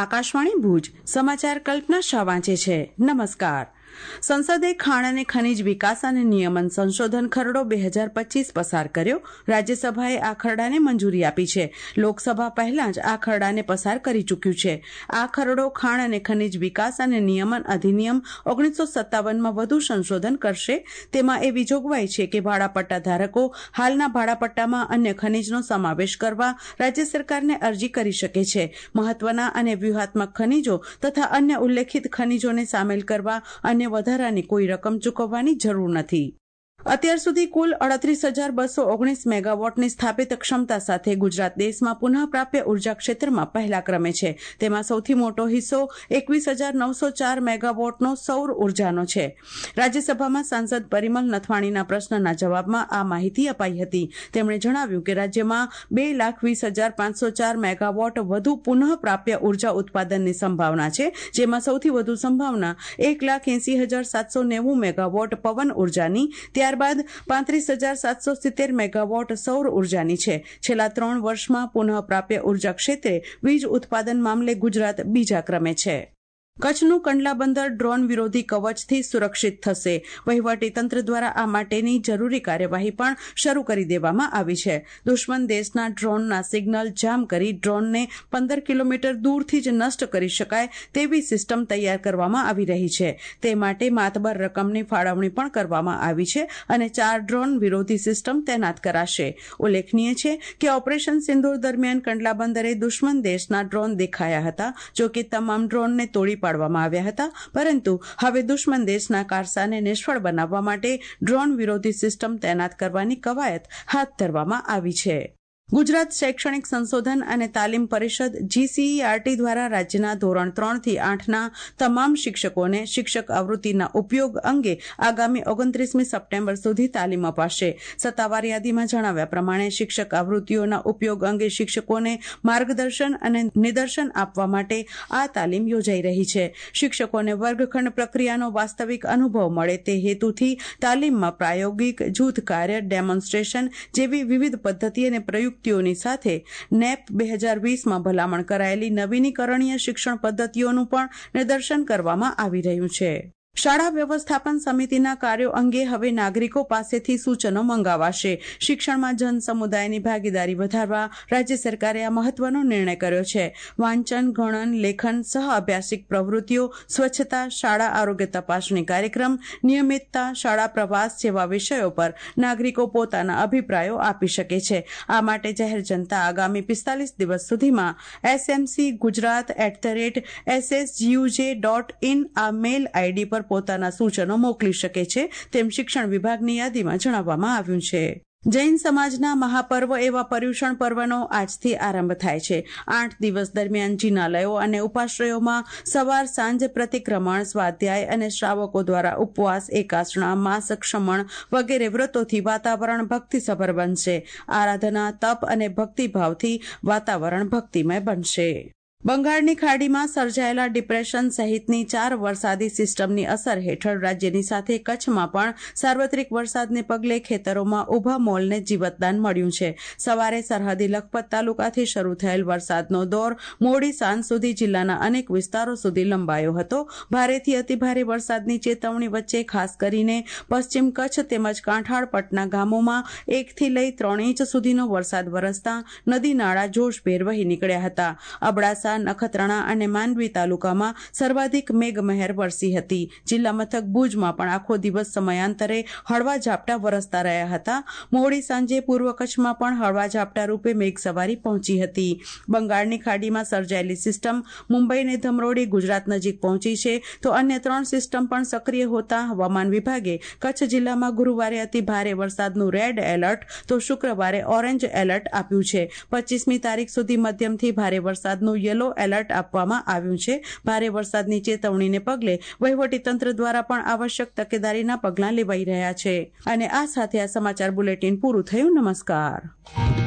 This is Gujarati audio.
આકાશવાણી ભુજ સમાચાર કલ્પના શાહ વાંચે છે. નમસ્કાર. સંસદે ખાણ અને ખનીજ વિકાસ અને નિયમન સંશોધન ખરડો 2025 પસાર કર્યો. રાજ્યસભાએ આ ખરડાને મંજૂરી આપી છે. લોકસભા પહેલા જ આ ખરડાને પસાર કરી ચૂક્યું છે. આ ખરડો ખાણ અને ખનીજ વિકાસ અને નિયમન અધિનિયમ 1957માં વધુ સંશોધન કરશે. તેમાં એવી જોગવાઈ છે કે ભાડાપટ્ટા ધારકો હાલના ભાડાપટ્ટામાં અન્ય ખનીજનો સમાવેશ કરવા રાજ્ય સરકારને અરજી કરી શકે છે. મહત્વના અને વ્યૂહાત્મક ખનીજો તથા અન્ય ઉલ્લેખિત ખનીજોને સામેલ કરવા અને વધારાની કોઈ રકમ ચૂકવવાની જરૂર નથી. અત્યાર સુધી કુલ 38,219 મેગાવોટની સ્થાપિત ક્ષમતા સાથે ગુજરાત દેશમાં પુનઃપ્રાપ્ય ઉર્જા ક્ષેત્રમાં પહેલા ક્રમે છે. તેમાં સૌથી મોટો હિસ્સો 21,904 મેગાવોટનો સૌર ઉર્જાનો છે. રાજ્યસભામાં સાંસદ પરિમલ નથવાણીના પ્રશ્નના જવાબમાં આ માહિતી અપાઈ હતી. તેમણે જણાવ્યું કે રાજ્યમાં 2,20,504 મેગાવોટ વધુ પુનઃપ્રાપ્ય ઉર્જા ઉત્પાદનની સંભાવના છે, જેમાં સૌથી વધુ સંભાવના 1,80,790 મેગાવોટ પવન ઉર્જાની, ત્યારબાદ 35,770 મેગાવોટ સૌર ઉર્જાની છે. છેલ્લા 3 વર્ષમાં પુનઃપ્રાપ્ય ઉર્જા ક્ષેત્રે વીજ ઉત્પાદન મામલે ગુજરાત બીજા ક્રમે છે. કચ્છનું કંડલા બંદર ડ્રોન વિરોધી કવચથી સુરક્ષિત થશે. વહીવટીતંત્ર દ્વારા આ માટેની જરૂરી કાર્યવાહી પણ શરૂ કરી દેવામાં આવી છે. દુશ્મન દેશના ડ્રોનના સિગ્નલ જામ કરી ડ્રોનને 15 કિલોમીટર દૂરથી જ નષ્ટ કરી શકાય તેવી સિસ્ટમ તૈયાર કરવામાં આવી રહી છે. તે માટે માતબર રકમની ફાળવણી પણ કરવામાં આવી છે અને 4 ડ્રોન વિરોધી સિસ્ટમ તૈનાત કરાશે. ઉલ્લેખનીય છે કે ઓપરેશન સિંદૂર દરમિયાન કંડલા બંદરે દુશ્મન દેશના ડ્રોન દેખાયા હતા. જોકે તમામ ડ્રોનને તોડી પાડવામાં આવ્યા હતા, પરંતુ હવે દુશ્મન દેશના કારસાને નિષ્ફળ બનાવવા માટે ડ્રોન વિરોધી સિસ્ટમ તૈનાત કરવાની કવાયત હાથ ધરવામાં આવી છે. ગુજરાત શૈક્ષણિક સંશોધન અને તાલીમ પરિષદ GCERT દ્વારા રાજ્યના ધોરણ 3 થી 8ના તમામ શિક્ષકોને શિક્ષક આવૃત્તિના ઉપયોગ અંગે આગામી 29મી સપ્ટેમ્બર સુધી તાલીમ અપાશે. સત્તાવાર યાદીમાં જણાવ્યા પ્રમાણે શિક્ષક આવૃત્તિઓના ઉપયોગ અંગે શિક્ષકોને માર્ગદર્શન અને નિદર્શન આપવા માટે આ તાલીમ યોજાઈ રહી છે. શિક્ષકોને વર્ગખંડ પ્રક્રિયાનો વાસ્તવિક અનુભવ મળે તે હેતુથી તાલીમમાં પ્રાયોગિક, જૂથ કાર્ય, ડેમોન્સ્ટ્રેશન જેવી વિવિધ પદ્ધતિ અને પ્રયુક્તિઓની સાથે નેપ 2020માં ભલામણ કરાયેલી નવીનીકરણીય શિક્ષણ પદ્ધતિઓનું પણ નિદર્શન કરવામાં આવી રહ્યું છે. શાળા વ્યવસ્થાપન સમિતિના કાર્યો અંગે હવે નાગરિકો પાસેથી સૂચનો મંગાવાશે. શિક્ષણમાં જન સમુદાયની ભાગીદારી વધારવા રાજ્ય સરકારે આ મહત્વનો નિર્ણય કર્યો છે. વાંચન, ગણન, લેખન, સહ અભ્યાસિક પ્રવૃત્તિઓ, સ્વચ્છતા, શાળા આરોગ્ય તપાસણી કાર્યક્રમ, નિયમિતતા, શાળા પ્રવાસ જેવા વિષયો પર નાગરિકો પોતાના અભિપ્રાયો આપી શકે છે. આ માટે જાહેર જનતા આગામી 45 દિવસ સુધીમાં smcgujarat@ssguj.in આ મેલ આઈડી પર પોતાના સૂચનો મોકલી શકે છે, તેમ શિક્ષણ વિભાગની યાદીમાં જણાવવામાં આવ્યું છે. જૈન સમાજના મહાપર્વ એવા પર્યુષણ પર્વનો આજથી આરંભ થાય છે. 8 દિવસ દરમિયાન જિનાલયો અને ઉપાશ્રયોમાં સવાર સાંજ પ્રતિક્રમણ, સ્વાધ્યાય અને શ્રાવકો દ્વારા ઉપવાસ, એકાસણા, માસ ક્ષમણ વગેરે વ્રતોથી વાતાવરણ ભક્તિસભર બનશે. આરાધના, તપ અને ભક્તિભાવથી વાતાવરણ ભક્તિમય બનશે. બંગાળની ખાડીમાં સર્જાયેલા ડિપ્રેશન સહિતની 4 વરસાદી સિસ્ટમની અસર હેઠળ રાજ્યની સાથે કચ્છમાં પણ સાર્વત્રિક વરસાદને પગલે ખેતરોમાં ઉભા મોલને જીવતદાન મળ્યું છે. સવારે સરહદી લખપત તાલુકાથી શરૂ થયેલ વરસાદનો દોર મોડી સાંજ સુધી જિલ્લાના અનેક વિસ્તારો સુધી લંબાયો હતો. ભારેથી અતિભારે વરસાદની ચેતવણી વચ્ચે ખાસ કરીને પશ્ચિમ કચ્છ તેમજ કાંઠાળ પટના ગામોમાં 1 થી લઈ 3 ઇંચ સુધીનો વરસાદ વરસતા નદી નાળા જોશભેર વહી નીકળ્યા હતા. અબડાસા, નખત્રાણા અને માંડવી તાલુકામાં સર્વાધિક મેઘમહેર વરસી હતી. જિલ્લા મથક ભુજમાં પણ આખો દિવસ સમયાંતરે હળવા ઝાપટા વરસતા રહ્યા હતા. મોડી સાંજે પૂર્વ કચ્છમાં પણ હળવા ઝાપટા રૂપે મેઘસવારી પહોંચી હતી. બંગાળની ખાડીમાં સર્જાયેલી સિસ્ટમ મુંબઈને ધમરોડી ગુજરાત નજીક પહોંચી છે, તો અન્ય 3 સિસ્ટમ પણ સક્રિય હોતા હવામાન વિભાગે કચ્છ જિલ્લામાં ગુરુવારે અતિ ભારે વરસાદનું રેડ એલર્ટ તો શુક્રવારે ઓરેન્જ એલર્ટ આપ્યું છે. 25મી તારીખ સુધી મધ્યમથી ભારે વરસાદનું યલો એલર્ટ આપવામાં આવ્યું છે. ભારે વરસાદની ચેતવણીને પગલે વહીવટીતંત્ર દ્વારા પણ આવશ્યક તકેદારીના પગલાં લેવાઈ રહ્યા છે. અને આ સાથે આ સમાચાર બુલેટિન પૂરું થયું. નમસ્કાર.